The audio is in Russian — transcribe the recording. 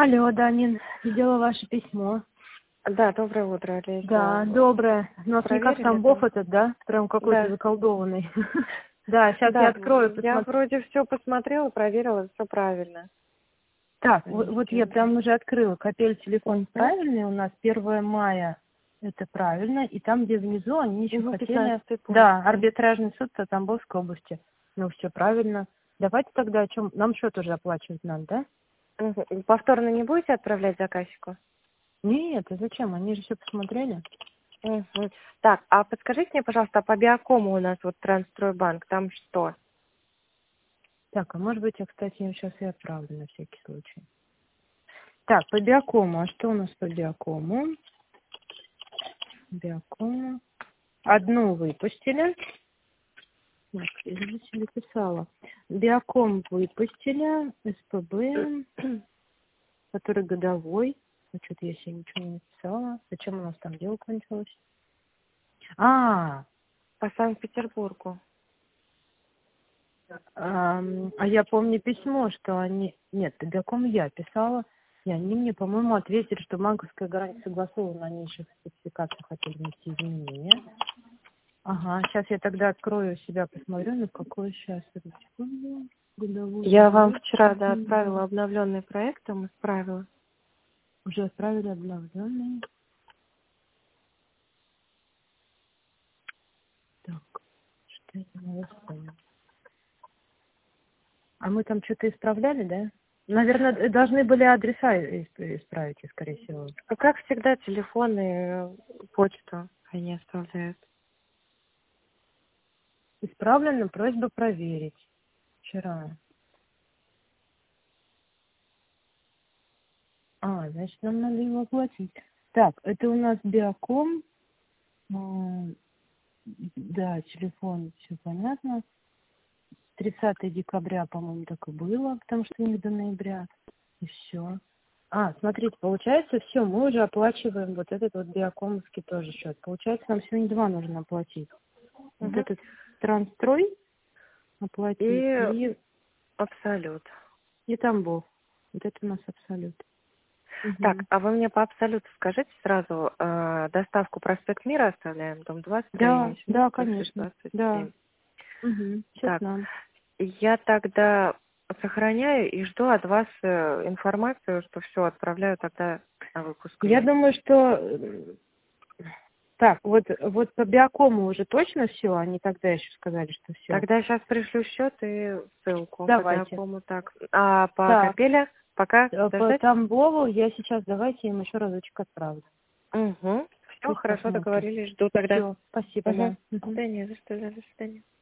Алло, да, Нин, видела ваше письмо. Да, доброе утро, Олеся. Да, доброе. У нас не как Проверили Тамбов там? этот, да? Прям какой-то Да. заколдованный. Да, сейчас я Да, открою, я посмотрю. вроде все посмотрела, проверила, все правильно. Так, вот я прям уже открыла. Капель телефон Угу. правильный у нас. 1 мая это правильно. И там, где внизу, они еще Угу, хотели... 15-й пункт. Да, арбитражный суд по Тамбовской области. Ну, все правильно. Давайте тогда о чем? Нам счет уже оплачивать надо, да? Угу. Повторно не будете отправлять заказчику? Нет, а зачем? Они же все посмотрели. Угу. Так, а подскажите мне, пожалуйста, а по Биокому у нас вот Трансстройбанк, там что? Так, а может быть, я, кстати, им сейчас и отправлю на всякий случай. Так, по Биокому. А что у нас по Биокому? Биокому. Одну выпустили. Так, извините, не писала. Биоком выпустили. СПБ, который годовой. Ну, что-то я себе ничего не написала. Зачем у нас там дело кончилось? А По Санкт-Петербургу. я помню письмо, что они... Нет, по Биокому я писала. И они мне, по-моему, ответили, что банковская гарантия согласована, они еще в спецификацию хотели внести изменения. Ага, сейчас я тогда открою себя, посмотрю, на какой сейчас. Секунду. Годовой Я вам бюджет. вчера, да, отправила обновленный проект, там исправила. Уже отправили обновленный. Так, что это надо вспомнить? А мы там что-то исправляли, да? Наверное, должны были адреса исправить, скорее всего. Ну, как всегда, телефон и почту они оставляют. Исправлена просьба проверить. Вчера. Значит, нам надо его оплатить. Так, это у нас Биоком. Да, телефон, все понятно. 30 декабря, по-моему, так и было, потому что не до ноября. И все. Смотрите, получается, все, мы уже оплачиваем вот этот вот биокомовский тоже счет. Получается, нам сегодня 2 нужно оплатить. Вот Угу. этот Трансстрой оплатить И Абсолют. и Тамбов. Вот это у нас Абсолют. Так, Угу. а вы мне по Абсолюту скажите сразу, доставку проспект Мира оставляем, дом 20, Да, строение 7, да, офис конечно. Да. 27. Угу. Сейчас Так, нам. я тогда сохраняю и жду от вас информацию, что все, отправляю тогда на выпуск Я весь. думаю, что так, вот по биокому уже точно все, они тогда еще сказали, что все. Тогда я сейчас пришлю счет и ссылку по Давайте. Биокому. Так, а по Так, Капеле пока по подождать? Тамбову я сейчас давайте им еще разочек отправлю. Угу. Все, Пусть хорошо, посмотрят. договорились, жду тогда. Все, спасибо, Угу. да. Мгм. Да не за что, да, до свидания.